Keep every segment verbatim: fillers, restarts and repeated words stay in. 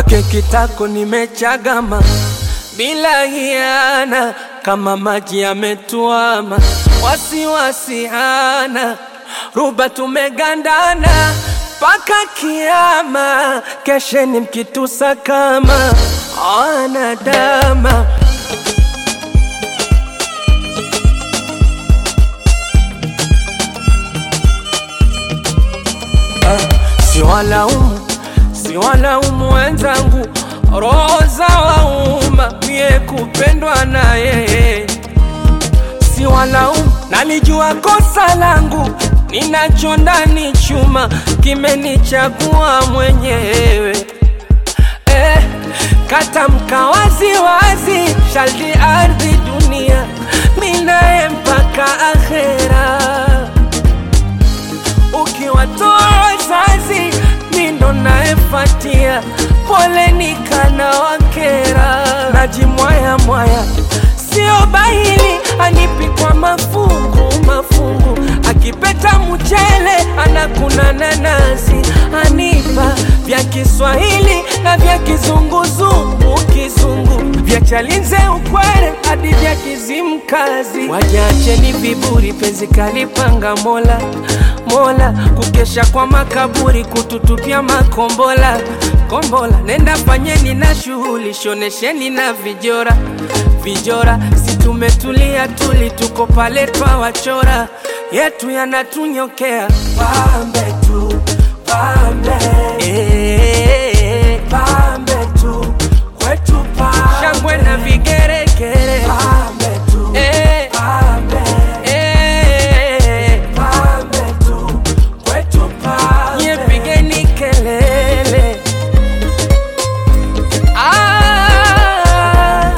keki tako nimechagama bila hiana, kama maji yametuama, wasiwasi hana, ruba tumegandana paka kiyama, kesheni mkitusa kama wanadama. Si walaumu, si walaumu wenzangu, roza wauma mie kupendwa na yeye. Si walaumu, nalijua kosa langu, ninacho ndani chuma kimenichagua mwenyewe. Eh, katamka wazi wazi, shaldi ardhi dunia, minae mpaka akhera. Ukiwatoa wazazi, mindo naefatia, pole nikana wakera. Najimwaya mwaya, sio bahili, anipi kwa mafungu mafungu, akipeta mchele anakuna nanasi, anipa vya Kiswahili na vya kizunguzungu kizungu, vya Chalinze ukwere hadi vya Kizimkazi. Wajacheni viburi, penzi kalipanga Mola Mola, kukesha kwa makaburi, kututupia makombola kombola. Nenda fanyeni na shughuli, shonesheni na vijora vijora, si tumetulia tuli, tuko pale twa wachora, yetu yanatunyokea pambe tu pambe, eh pambe tu kwetu pambe, shangwe na vigeregere pambe tu, eh pambe, eh pambe tu kwetu pambe, yepigeni kelele. Ah,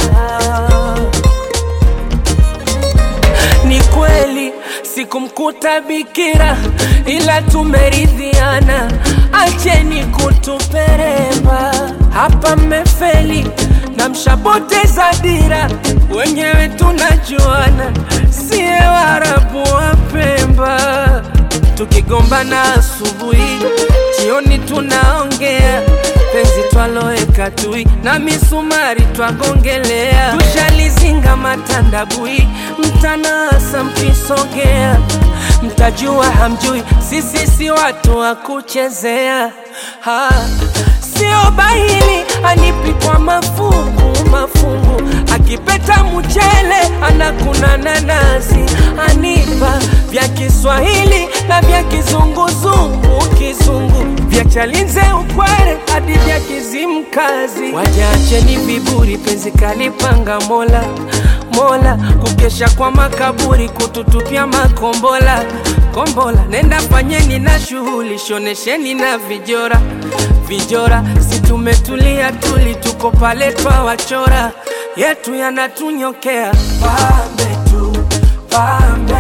ni kweli sikumkuta bikira, ila tumeridhiana, acheni kutuperemba. Hapa mmefeli na mshaboteza dira, wenyewe tunajuana, siye Waarabu wa Pemba. Tukigombana asubuhi, jioni tunaongea, penzi twaloeka tui na misumari twagongelea. Tushalizinga matandabui, mtanasa mkisogea, mtajua hamjui, sisi si watu wa kuchezea. Ha, sio bahili, anipi kwa mafungu mafungu, akipeta mchele anakuna nanasi, anipa vya Kiswahili na vya kizunguzungu kizungu, vya Chalinze ukwere hadi vya Kizimkazi. Wajacheni viburi, penzi kalipanga Mola Mola, kukesha kwa makaburi, kututupia makombola kombola. Nenda fanyeni na shughuli, shonesheni na vijora vijora, si tumetulia tuli, tuko pale twa wachora, yetu yanatunyokea pambe tu pambe,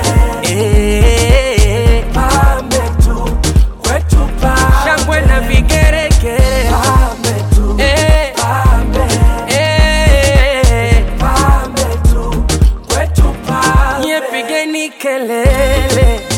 eh pambe tu kwetu pambe, shangwe na vigeregere pambe tu, eh pambe, eh pambe tu kwetu pambe, yepigeni kelele.